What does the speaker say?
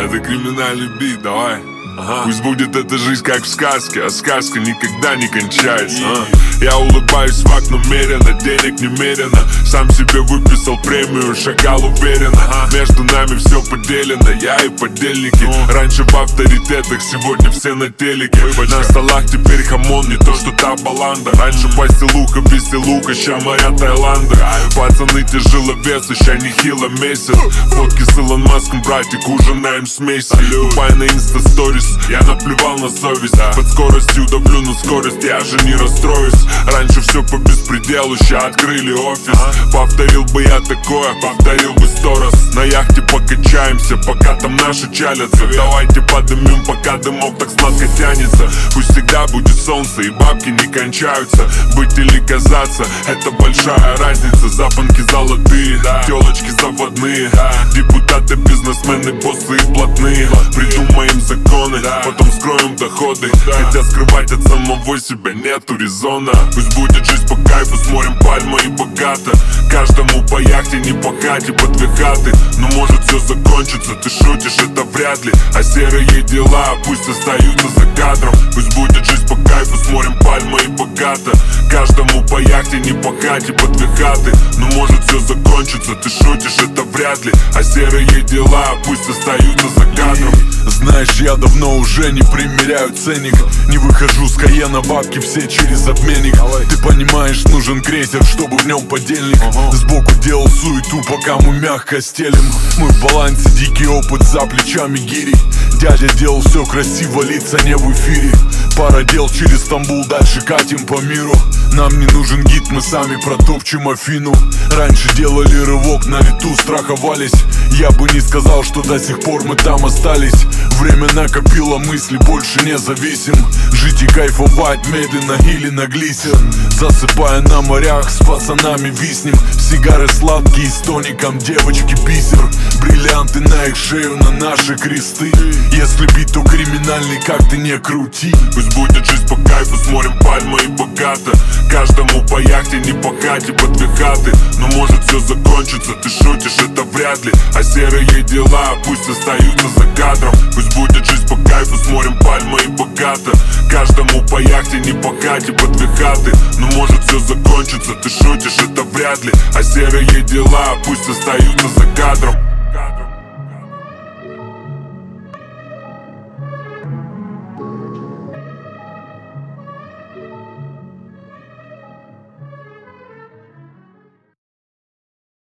Это криминальный бит, давай. Пусть будет эта жизнь как в сказке, а сказка никогда не кончается. Я улыбаюсь в окно мерено, денег немерено. Сам себе выписал премию, шагал уверенно. Между нами все поделено, я и подельники. Раньше в авторитетах, сегодня все на телеке. На столах теперь хамон, не то что та баланда. Раньше пастилуха, веселуха, ща моря Таиланда. Пацаны тяжеловесы, ща нехило месяц. Фотки с Илон Маском, братик, ужинаем с Месси. Купай на инста-сторис, я наплевал на совесть. Под скоростью давлю на скорость, я же не расстроюсь. Раньше все по беспределу, ща открыли офис. Повторил бы я такое, повторил бы 100 раз. На яхте покачаемся, пока там наши чалятся. Давайте подымем, пока дымок так сладко тянется. Пусть всегда будет солнце и бабки не кончаются. Быть или казаться, это большая разница. Запонки золотые, телочки заводные. Депутаты, бизнесмены, боссы и блатные. Придумаем законы, потом скроем доходы. Хотя скрывать от самого себя нету резона. Пусть будет жизнь по кайфу, с морем, пальма и богато. Каждому по яхте, не по хате, по 2 хаты. Но может все закончится, ты шутишь, это вряд ли. А серые дела пусть остаются за кадром. Пусть будет жизнь по кайфу, с морем, пальма и богато. Каждому по яхте, не по хате, по 2 хаты. Но может все закончится, ты шутишь, это вряд ли. А серые дела пусть остаются за кадром. Знаешь, я давно уже не примеряю ценник. Не выхожу с Каена, бабки все через обменник. Ты понимаешь, нужен крейсер, чтобы в нем подельник. Сбоку делал суету, пока мы мягко стелим. Мы в балансе, дикий опыт, за плечами гири. Дядя делал все красиво, лица не в эфире. Пара дел через Стамбул, дальше катим по миру. Нам не нужен гид, мы сами протопчем Афину. Раньше делали рывок, на лету страховались. Я бы не сказал, что до сих пор мы там остались. Время накопило мысли, больше не зависим. Жить и кайфовать медленно или на глиссер. Засыпая на морях, с пацанами виснем. Сигары сладкие с тоником, девочки бисер. Бриллианты на их шею, на наши кресты. Если бит, то криминальный, как ты не крути. Пусть будет жизнь по кайфу, с морем, пальма и богато. Каждому по яхте, не по хате, по 2 хаты. Но может все закончится, ты шутишь, это вряд ли. А серые дела пусть остаются за кадром. Пусть будет жизнь по кайфу, с морем, пальма и богато. Каждому по яхте, не по хате, по 2 хаты. Но может все закончится, ты шутишь, это вряд ли. А серые дела пусть остаются за кадром.